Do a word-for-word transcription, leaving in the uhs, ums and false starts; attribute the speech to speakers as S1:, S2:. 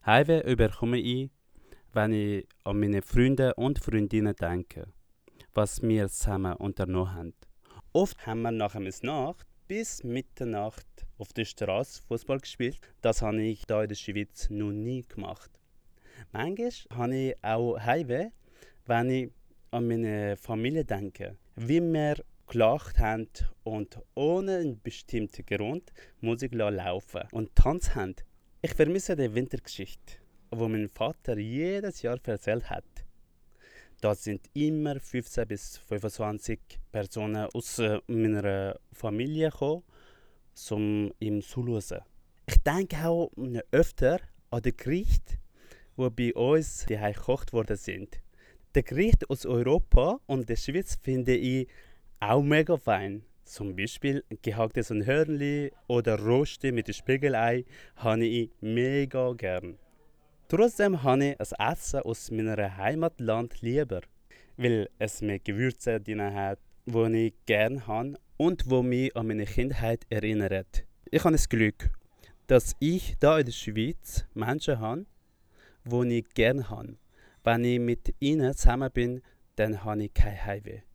S1: Heimweh überkomme ich, wenn ich an meine Freunde und Freundinnen denke, was wir zusammen unternommen haben. Oft haben wir nach einer Nacht bis Mitternacht auf der Straße Fußball gespielt. Das habe ich hier in der Schweiz noch nie gemacht. Manchmal habe ich auch Heimweh, wenn ich an meine Familie denke. Wie wir gelacht haben und ohne einen bestimmten Grund Musik laufen und tanzt haben. Ich vermisse die Wintergeschichte, wo mein Vater jedes Jahr erzählt hat. Da sind immer fünfzehn bis fünfundzwanzig Personen aus äh, meiner Familie gekommen, um ihm zuzuhören. Ich denke auch öfter an die Gerichte, die bei uns die gekocht worden sind. Die Gerichte aus Europa und der Schweiz finde ich auch mega fein. Zum Beispiel gehacktes Hörnli oder Roste mit Spiegelei habe ich mega gern. Trotzdem habe ich das Essen aus meinem Heimatland lieber, weil es mehr Gewürze drin hat, die ich gerne habe und die mich an meine Kindheit erinnert. Ich habe das Glück, dass ich hier in der Schweiz Menschen habe, die ich gerne habe. Wenn ich mit ihnen zusammen bin, dann habe ich kein Heimweh.